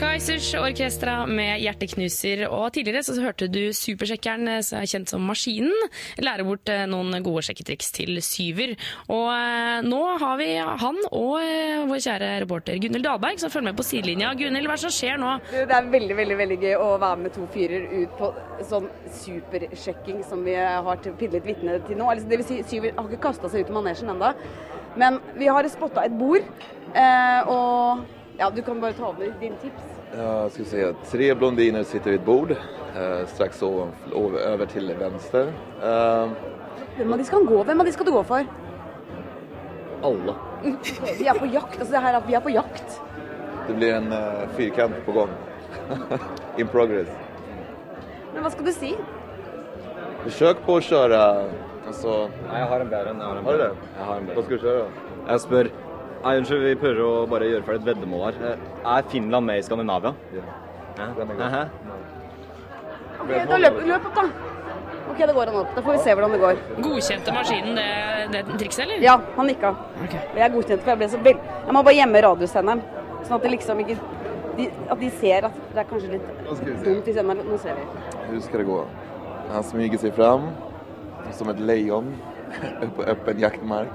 Kaizers Orkestra med Hjerteknuser, og tidligere så hørte du Supersjekkeren, som er kjent som Maskinen, lære bort noen gode sjekketriks til syver. Og nå har vi han og vår kjære reporter Gunhild Dahlberg som følger med på sidelinja. Gunhild, hva som skjer nå? Det er veldig gøy å være med to fyrer ut på sånn supersjekking som vi har pillet vitne til nå. Det vil si, syver har ikke kastet seg ut i manesjen enda, men vi har spottet et bord, og ja, du kan bare ta over din tips. Ja, jag ska säga 3 blondiner sitter vid ett bord, strax över till vänster. Hvem av de skal gå? Hvem av de skal du gå for? Alla. Vi er på jakt, altså det her at vi er på jakt. Det blir en fyrkant på gång. In progress. Men hva skal du si? Försök på att köra, alltså... Nei, jeg har en bedre. Har du det? Jeg har en bedre. Vad ska du köra? Jeg spør, unnskyld, vi prøver å bare gjøre ferdig et veddemål her. Er Finland med i Skandinavia? Ja. Den er god. Ok, da løp opp da. Ok, det går han opp. Da får vi se hvordan det går. Godkjente Maskinen det trikset, eller? Ja, han nikka. Jeg er godkjent, for jeg ble så Jeg må bare gjemme radiosenderen, sånn at det liksom ikke... At de ser at det er kanskje litt dumt i senderen. Nå ser vi. Hur ska det gå? Han smyger sig fram som ett lejon på öppen jaktmark.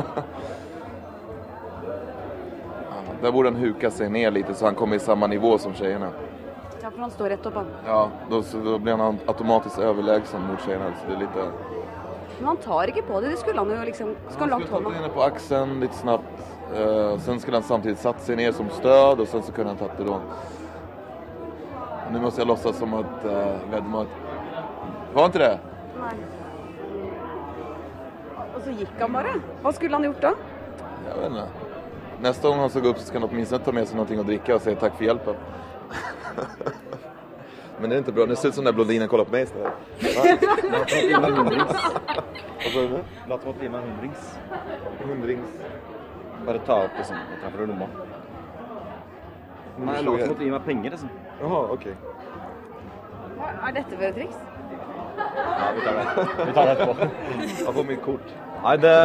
Där borde han huka sig ner lite så han kommer i samma nivå som tjejerna. Ja, for han står rett opp, han. Ja, då blir han automatiskt överlägsen mot tjejerna. Så det är lite... Men han tar ikke på det. Det skulle han jo liksom... Skulle han lagt ta hånda? henne på axeln lite snabbt. Sen skulle han samtidigt satt sig ner som stöd och sen så kunde han tagit det då. Nu måste jag låtsas som att veddemål. Var inte det? Nei. Og så gikk han bare. Hva skulle han gjort da? Jag vet inte. Nästa gång han såg upp så ska han åtminstone ta med sig någonting att dricka och säga tack för hjälpen. Men det är inte bra. Det ser ut som den där blondinen kollar på mig istället. Låt mig gi meg hundrings. Vad sa du? Låt meg gi meg hundrings. Hundrings. Bare ta opp liksom, og ta fra lomma. Nei, låt meg gi meg penger, liksom. Jaha, okej. Hva er dette for et triks? Ja, vi tar det. Vi tar det etterpå. Jag får mitt kort. Nei, det...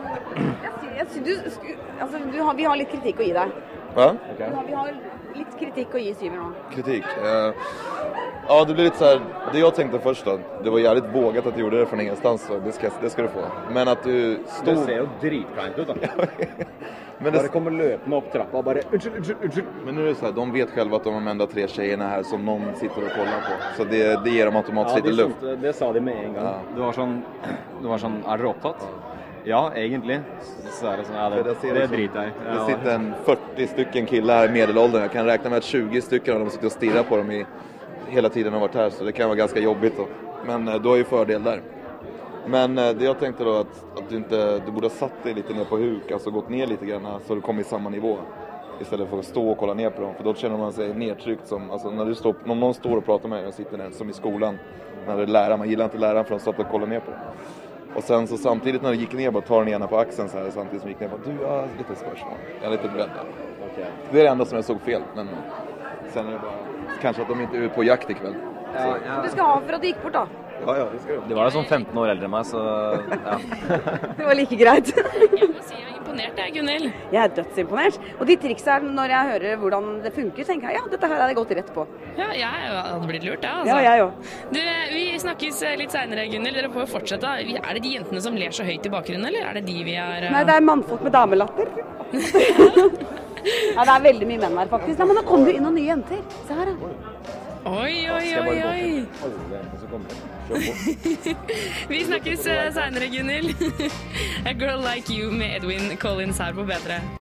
Vi har litt kritikk å gi deg. Va? Vi har litt kritikk å gi Syver nå. Kritik. Ja, det blir lite så här. Det jag tänkte först då, det var jävligt vågat att du gjorde det från ingenstans, så det ska du få. Men att du stod... Det ser jo dritkleint ut, da. Men Bare kommer løpende opp trappa og bare unnskyld. Men nu är det så här, de vet själva att de är de enda 3 tjejerna här som någon sitter och kollar på. Så det ger dem automatiskt lite luft. Det sa de med en gang. Ja. Du var sånn, er dere opptatt? Ja, egentlig. Så er det sånn, ja, det driter jeg. Det sitter en 40 stycken killar här i medelåldern. Jag kan räkna med att 20 stycken av dem sitter och stirrar på dem hela tiden har varit här. Så det kan vara ganska jobbigt då. Men du har ju fördel där. Men det jag tänkte då att du borde ha satt dig lite ner på huk. Alltså gått ner lite grann så du kommer i samma nivå. Istället för att stå och kolla ner på dem. För då känner man sig nedtryckt. Alltså när någon står och pratar med dig och sitter där som i skolan. När det är läraren, man gillar inte läraren för att stå och kolla ner på dem. Och sen så samtidigt när du gick ner bara tar den ena på axeln så här samtidigt som gick ner bara du har lite spörsmål. Jag är lite beredd där. Okay. Det är det enda som jag såg fel, men sen är det bara kanske att de inte är ute på jakt ikväll. Ja. Du skal ha for at du gikk bort da. Ja, det ska du. Det var da sånn 15 år eldre enn meg, så ja. Det var like greit. Jeg må si jeg er imponert, Gunhild. Jeg er dødsimponert. Og de triksa her, når jeg hører hvordan det funker, tenker jeg, ja, dette her er det gått rett på. Ja, jeg hadde blitt lurt, ja, altså. Ja, jeg også. Du, vi snakkes litt senere, Gunhild. Dere får fortsette. Er det de jentene som ler så høyt i bakgrunnen, eller er det de vi er... Nei, det er mannfolk med damelatter. Ja, det er veldig mye menn her, faktisk. Ja, men da kom det inn noen nye jenter. Se her, ja. Oi. Vi snakkes senere, Gunhild. A Girl Like You med Edwin Collins her på P3.